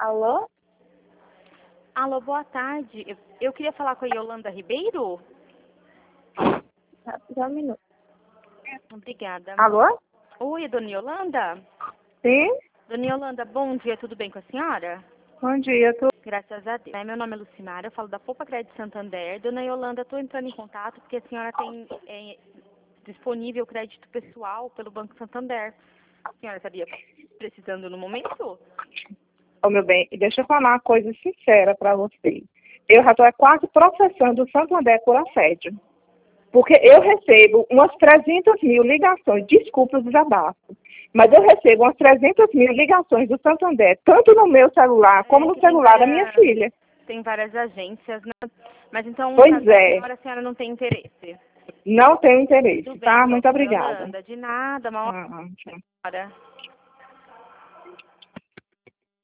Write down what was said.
Alô? Alô, boa tarde. Eu queria falar com a Yolanda Ribeiro. Só um minuto. Obrigada. Alô? Oi, dona Yolanda? Sim? Dona Yolanda, bom dia, tudo bem com a senhora? Bom dia, Graças a Deus. Meu nome é Lucimara, eu falo da Poupa Crédito Santander. Dona Yolanda, estou entrando em contato porque a senhora tem disponível crédito pessoal pelo Banco Santander. A senhora estaria precisando no momento? Ô, meu bem, deixa eu falar uma coisa sincera para você. Eu já estou quase processando o Santander por assédio. Porque eu recebo umas 300 mil ligações, desculpa o desabafo, mas eu recebo umas 300 mil ligações do Santander, tanto no meu celular como no celular da minha filha. Tem várias agências, né? Mas então, no Pois caso da é, senhora, a senhora não tem interesse. não tenho interesse, Tudo bem, tá? então, Muito dona obrigada. Yolanda. De nada, uma Tchau. hora.